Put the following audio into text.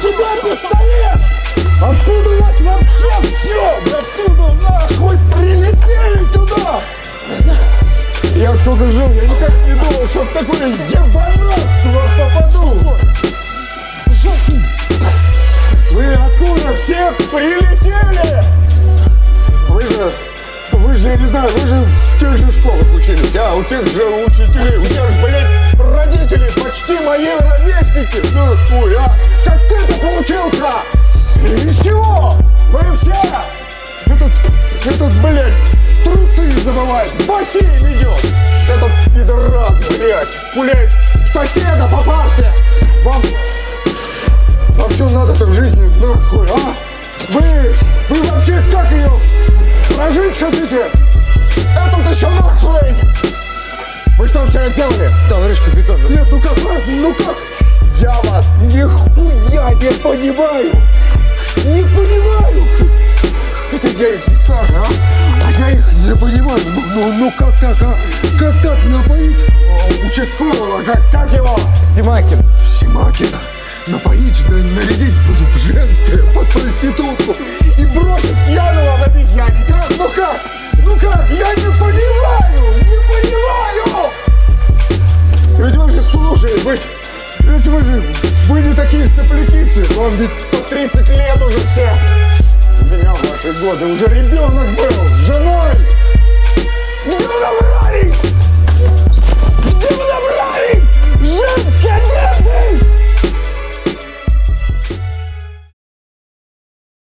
тебя пистолет? Откуда у вас вообще все? Откуда нахуй прилетели сюда? Я сколько жил, я никак не думал, что в такое ебанатство попаду. Вы откуда все прилетели? Вы же, я не знаю, вы же в тех же школах учились, а у тех же учителей, у тех же, блядь, родители почти мои ровесники. Ну хуй, а? Как ты-то получился? Из чего? Вы все? Этот, блядь, трусы забывает, в бассейн идет. Этот пидорас, блядь, пуляет соседа по парте. Вам что надо-то в жизни, нахуй, а? Вы вообще как ее прожить хотите? Это-то еще нахуй! Вы что вчера сделали, товарищ капитан? Нет, ну как? Я вас нихуя не понимаю! Не понимаю! Это я их не старый, а я их не понимаю. Ну как так, а? Как так напоить участкового? Как его? Симакин. Симакина? Напоить, нарядить в женское под проститутку и бросить пьяного в этой ядице. Ну как? Я не понимаю! Ведь вы же, слушай, ведь вы не такие сопляки все. Вам ведь по 30 лет уже все. У меня в ваши годы уже ребенок был, жена